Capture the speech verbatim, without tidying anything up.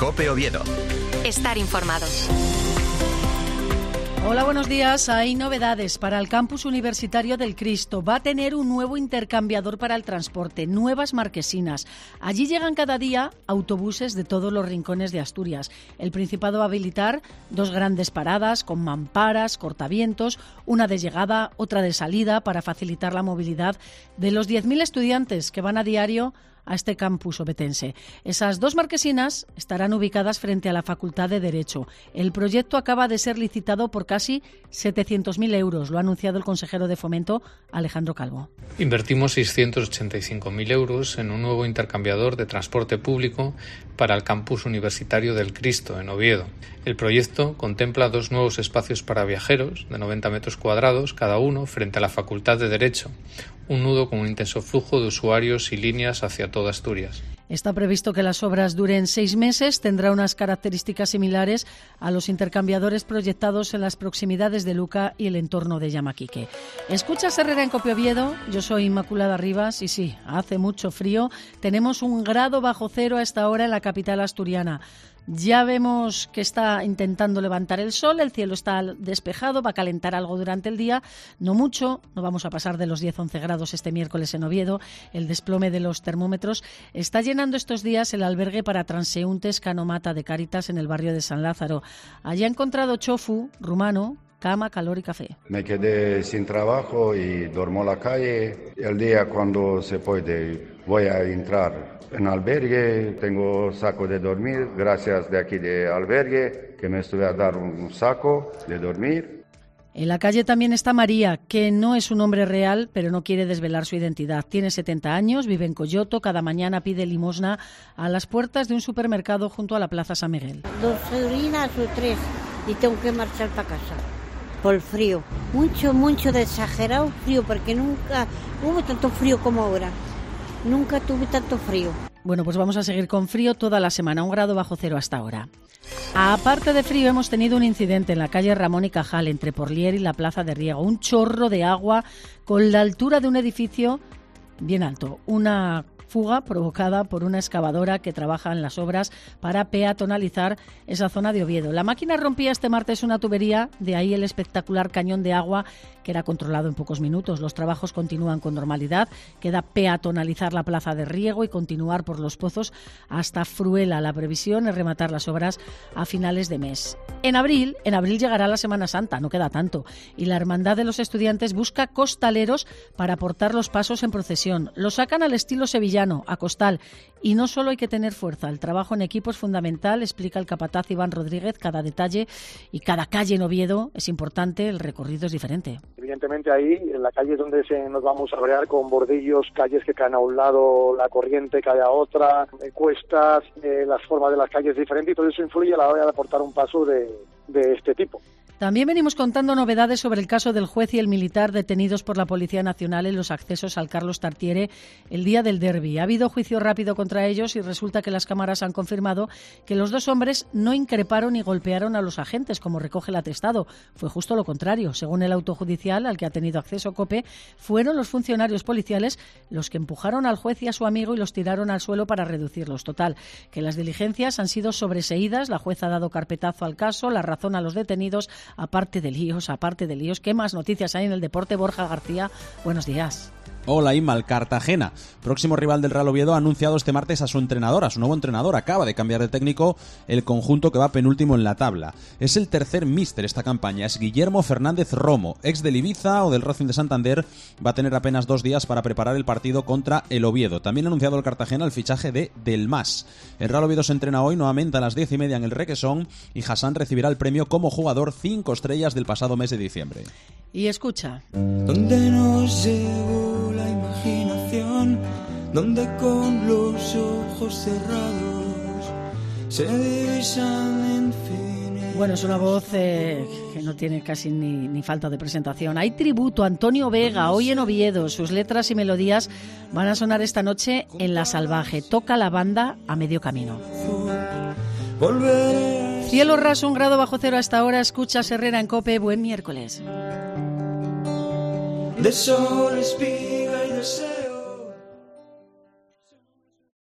COPE Oviedo. Estar informado. Hola, buenos días. Hay novedades para el campus universitario del Cristo. Va a tener un nuevo intercambiador para el transporte, nuevas marquesinas. Allí llegan cada día autobuses de todos los rincones de Asturias. El Principado va a habilitar dos grandes paradas con mamparas, cortavientos, una de llegada, otra de salida, para facilitar la movilidad de los diez mil estudiantes que van a diario a este campus obetense. Esas dos marquesinas estarán ubicadas frente a la Facultad de Derecho. El proyecto acaba de ser licitado por casi setecientos mil euros, lo ha anunciado el consejero de Fomento, Alejandro Calvo. Invertimos seiscientos ochenta y cinco mil euros en un nuevo intercambiador de transporte público para el campus universitario del Cristo, en Oviedo. El proyecto contempla dos nuevos espacios para viajeros de noventa metros cuadrados cada uno frente a la Facultad de Derecho, un nudo con un intenso flujo de usuarios y líneas hacia toda Asturias. Está previsto que las obras duren seis meses, tendrá unas características similares a los intercambiadores proyectados en las proximidades de Luca y el entorno de Llamaquique. Escuchas Herrera en COPE Oviedo, yo soy Inmaculada Rivas y sí, hace mucho frío, tenemos un grado bajo cero a esta hora en la capital asturiana. Ya vemos que está intentando levantar el sol, el cielo está despejado, va a calentar algo durante el día, no mucho, no vamos a pasar de los diez a once grados este miércoles en Oviedo. El desplome de los termómetros está llenando estos días el albergue para transeúntes Canomata de Cáritas en el barrio de San Lázaro. Allí ha encontrado chofu rumano, cama, calor y café. Me quedé sin trabajo y duermo en la calle. El día cuando se puede voy a entrar en albergue, tengo saco de dormir, gracias de aquí de albergue, que me estuve a dar un saco de dormir. En la calle también está María, que no es un nombre real, pero no quiere desvelar su identidad. Tiene setenta años, vive en Coyoto, cada mañana pide limosna a las puertas de un supermercado junto a la Plaza San Miguel. Dos eurinas o tres y tengo que marchar para casa. Por el frío, mucho, mucho de exagerado frío, porque nunca hubo tanto frío como ahora. Nunca tuve tanto frío. Bueno, pues vamos a seguir con frío toda la semana, un grado bajo cero hasta ahora. Aparte de frío, hemos tenido un incidente en la calle Ramón y Cajal, entre Porlier y la Plaza de Riego. Un chorro de agua con la altura de un edificio bien alto. Una fuga provocada por una excavadora que trabaja en las obras para peatonalizar esa zona de Oviedo. La máquina rompía este martes una tubería, de ahí el espectacular cañón de agua que era controlado en pocos minutos. Los trabajos continúan con normalidad. Queda peatonalizar la Plaza de Riego y continuar por los pozos hasta Fruela. La previsión es rematar las obras a finales de mes. En abril, en abril llegará la Semana Santa, no queda tanto, y la Hermandad de los Estudiantes busca costaleros para portar los pasos en procesión. Lo sacan al estilo sevillano, a costal, y no solo hay que tener fuerza, el trabajo en equipo es fundamental, explica el capataz Iván Rodríguez. Cada detalle y cada calle en Oviedo es importante, el recorrido es diferente. Evidentemente ahí, en la calle es donde se nos vamos a brear con bordillos, calles que caen a un lado, la corriente cae a otra, eh, cuestas, eh, las formas de las calles diferentes, y todo eso influye a la hora de aportar un paso de, de este tipo. También venimos contando novedades sobre el caso del juez y el militar detenidos por la Policía Nacional en los accesos al Carlos Tartiere el día del derbi. Ha habido juicio rápido contra ellos y resulta que las cámaras han confirmado que los dos hombres no increparon ni golpearon a los agentes, como recoge el atestado. Fue justo lo contrario. Según el auto judicial al que ha tenido acceso COPE, fueron los funcionarios policiales los que empujaron al juez y a su amigo y los tiraron al suelo para reducirlos. Total, que las diligencias han sido sobreseídas. La jueza ha dado carpetazo al caso, la razón a los detenidos. Aparte de líos, aparte de líos, ¿qué más noticias hay en el deporte? Borja García, buenos días. Hola Inma, el Cartagena, próximo rival del Real Oviedo, ha anunciado este martes a su entrenador, a su nuevo entrenador. Acaba de cambiar de técnico el conjunto que va penúltimo en la tabla. Es el tercer míster esta campaña, es Guillermo Fernández Romo, ex del Ibiza o del Racing de Santander. Va a tener apenas dos días para preparar el partido contra el Oviedo. También ha anunciado el Cartagena el fichaje de Del Mas. El Real Oviedo se entrena hoy nuevamente a las diez y media en el Requesón y Hassan recibirá el premio como jugador cinco estrellas del pasado mes de diciembre. Y escucha. ¿Dónde nos llevó la imaginación? Donde con los ojos cerrados se divisan infinitos. Bueno, es una voz eh, que no tiene casi ni, ni falta de presentación. Hay tributo a Antonio Vega hoy en Oviedo. Sus letras y melodías van a sonar esta noche en La Salvaje. Toca la banda a medio camino. Cielo raso, un grado bajo cero hasta ahora. Escuchas Herrera en COPE. Buen miércoles. De sol espíritu.